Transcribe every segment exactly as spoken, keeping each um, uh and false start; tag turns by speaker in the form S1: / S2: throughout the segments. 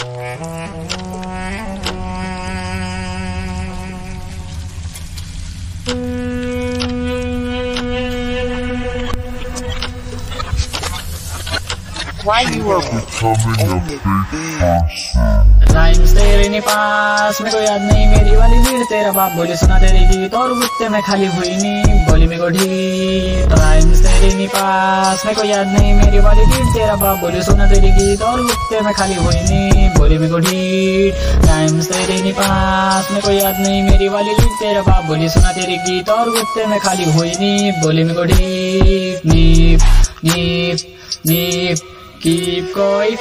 S1: Why you are
S2: becoming a fake person?
S1: Rhymes तेरे नहीं पास, मेरे को याद नहीं मेरी वाली भीड़, तेरा बाप बोले सुना तेरे गीत और गुत्ते में खाली हुई नहीं बोली मेरे को ढीठ। राइम्स तेरे नहीं पास, मेरे को याद नहीं मेरी वाली भीड़, तेरा बाप बोले सुना तेरे गीत और गुत्ते में खाली हुई नहीं बोली मेरे को ढीठ। राइम्स तेरे नहीं पास, मेरे को याद नहीं मेरी वाली भीड़, तेरा बाप बोले सुना तेरे गीत और गुत्ते में खाली हुई नहीं बोली मेरे को ढीठ। नीप नीप नीप कीप कोई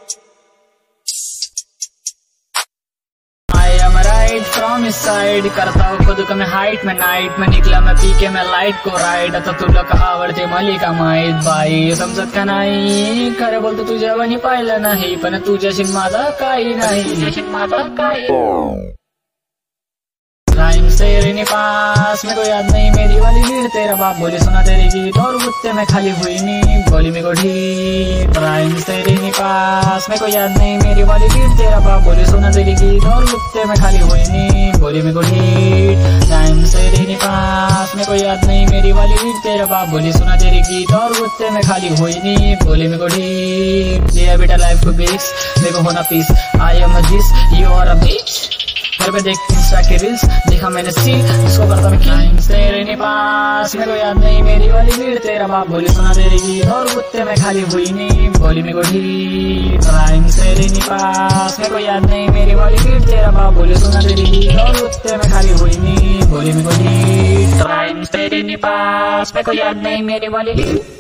S1: फ्रॉम इस साइड करता हूँ खुद को मैं हाइट में नाइट में निकला मैं पी के मैं लाइट को राइड आता तुला का आवडते मलिका माहित बाई समजत का नाही खरं बोलतो तुझ्या वणी पाहिलं नाही पण तुझ्याशी माझा काही नाही माझा काही। राइम्स तेरे नहीं पास, मेरे को याद नहीं मेरी वाली भीड़, तेरा बाप बोले सुना तेरे गीत और गुत्ते में खाली हुई नहीं बोली मेरे को ढीठ। राइम्स तेरे नहीं पास, मेरे को याद नहीं मेरी वाली भीड़, तेरा बाप बोले सुना तेरे गीत और गुत्ते में खाली हुई नहीं बोली मेरे को ढीठ। राइम्स तेरे नहीं पास, मेरे को याद नहीं मेरी वाली भीड़, तेरा बाप बोले सुना तेरे गीत और गुत्ते में खाली हुई नहीं बोली मेरे को ढीठ। लिया बेटा लाइफ को बेस, मेरे को होना peace, I am a this you are a bitch. घर पे देख इंस्टा के रील्स देखा मैंने सी जिसको करता मैं राइम्स तेरे नहीं पास, मेरे को याद नहीं मेरी वाली भीड़, तेरा बाप बोली सुना तेरे गीत और गुत्ते में खाली हुई नहीं बोली मेरे को ढीठ। राइम्स तेरे नहीं पास, मेरे को याद नहीं मेरी वाली भीड़, तेरा बाप बोली सुना तेरे गीत और गुत्ते में खाली हुई नहीं बोली मेरे को ढीठ। राइम्स तेरे नहीं पास, मेरे को याद नहीं मेरी वाली भीड़।